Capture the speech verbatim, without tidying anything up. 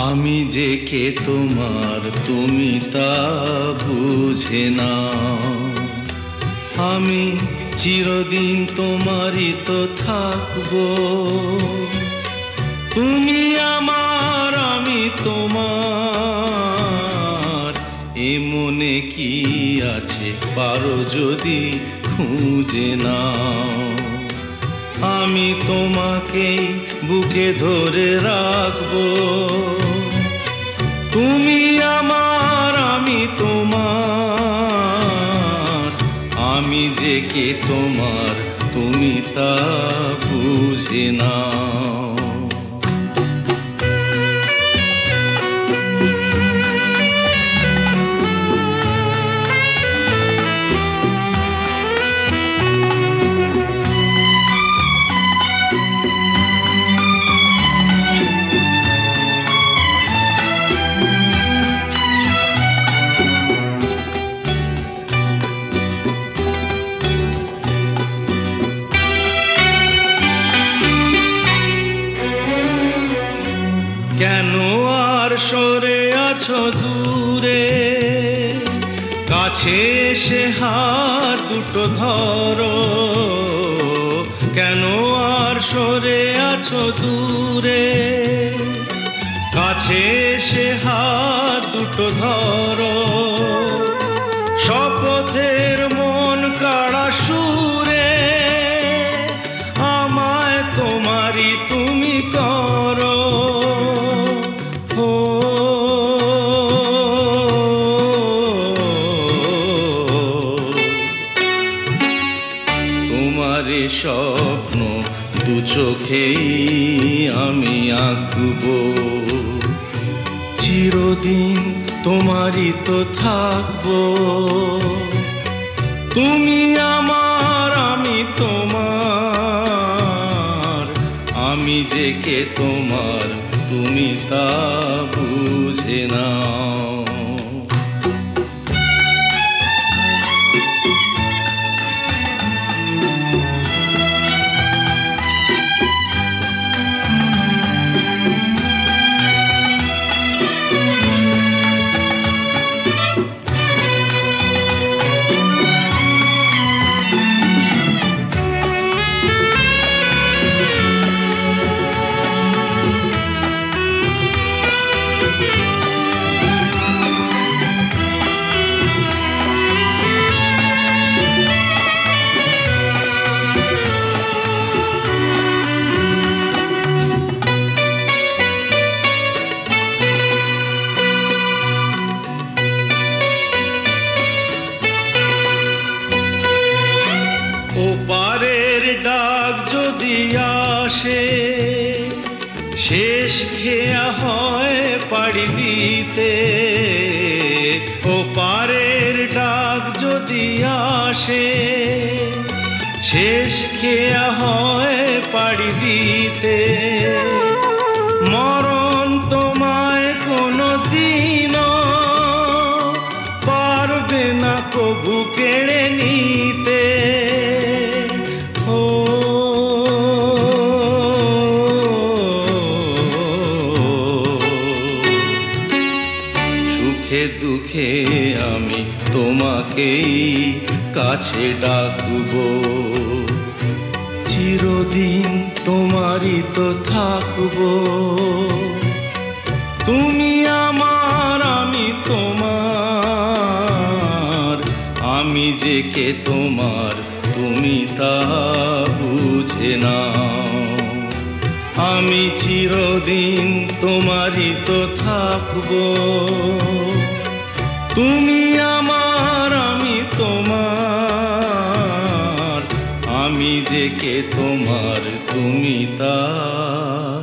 আমি যে কে তোমার তুমি তা বুঝে না। আমি চিরদিন তোমারই তো থাকবো। তুমি আমার আমি তোমার, এ মনে কি আছে পারো যদি খুঁজে নাও। আমি তোমাকেই বুকে ধরে রাখবো। তুমি আমার আমি তোমার, আমি যে কে তোমার তুমি তা বুঝে নাও। কেন আর সরে আছো দূরে, কাছে এসে হাত দুটো ধরো। কেন আর সরে আছো দূরে, কাছে এসে হাত দুটো ধরো। শপথের মন কাড়া সুরে আমায় তোমারই তুমি করো। তোমারে স্বপ্ন দু চোখেই আমি আঁকবো। চিরদিন তোমারই তো থাকবো। তুমি আমার আমি তোমার, আমি যে কে তোমার তুমি তা বুঝে নাও। ওপারের ডাক যদি আসে, শেষ খেয়া হয় পাড়ি দিতে। ওপারের ডাক যদি আসে, শেষ খেয়া হয় পাড়ি দিতে। মরণ তোমায় কোনো দিনও পারবে না কবু কেড়ে নিতে। সুখে দুঃখে আমি তোমাকেই কাছে ডাকবো। চিরদিন তোমারই তো থাকবো। তুমি আমার আমি তোমার, আমি যে কে তোমার তুমি তা বুঝে নাও। আমি চিরদিন তোমারই তো থাকবো। তুমি আমার আমি তোমার, আমি যে কে তোমার তুমি তা